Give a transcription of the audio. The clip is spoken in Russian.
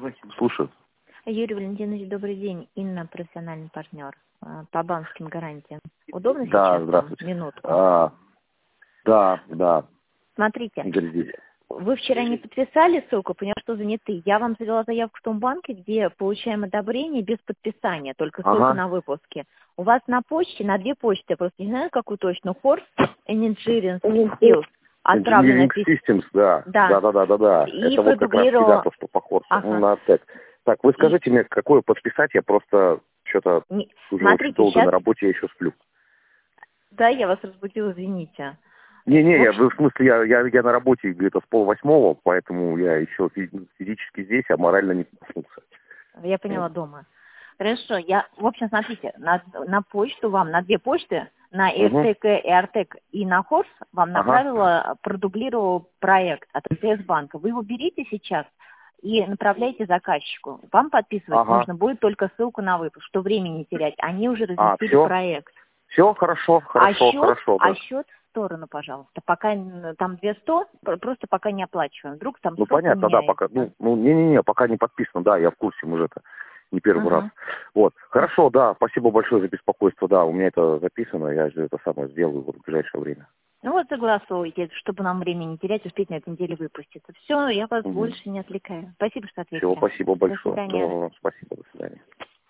Слушаю. Юрий Валентинович, добрый день. Инна, профессиональный партнер по банковским гарантиям. Удобно Да, сейчас? здравствуйте. Минутку. Да. Смотрите, Игорь здесь. вы вчера не подписали ссылку, поняла, что заняты. Я вам завела заявку в том банке, где получаем одобрение без подписания, только ссылка на выпуски. У вас на почте, на две почты, я просто не знаю, какую точно, Horse Engineering Skills, отправлено Engineering Systems, да. Да. И Это вот как раз всегда то, что по Хорсу. Ага. На ТЭК. Так, вы скажите мне, какое подписать, я просто что-то уже Смотрите, очень долго сейчас... на работе, я еще сплю. Да, я вас разбудила, извините. В смысле, я на работе где-то с 7:30, поэтому я еще физически здесь, а морально не проснулся. Я поняла, дома. Хорошо, в общем, смотрите, на почту вам, на две почты, на РТК и Артек и на Хорс вам направила, продублировал проект от МТС банка. Вы его берите сейчас и направляйте заказчику. Вам подписывать нужно будет только ссылку на выпуск, что времени не терять. Они уже разместили проект. Все, хорошо. А Да. счет в сторону, пожалуйста. Пока там 200, просто пока не оплачиваем. Вдруг там срок понятно, да, меняется. пока пока не подписано, да, я в курсе, мы же это не первый раз. Вот, хорошо, да, спасибо большое за беспокойство, да, у меня это записано, я же это самое сделаю в ближайшее время. Согласовывайте, чтобы нам времени не терять, успеть на этой неделе выпуститься. Все, я вас больше не отвлекаю. Спасибо, что ответили. Все, спасибо большое. До свидания. Спасибо, до свидания.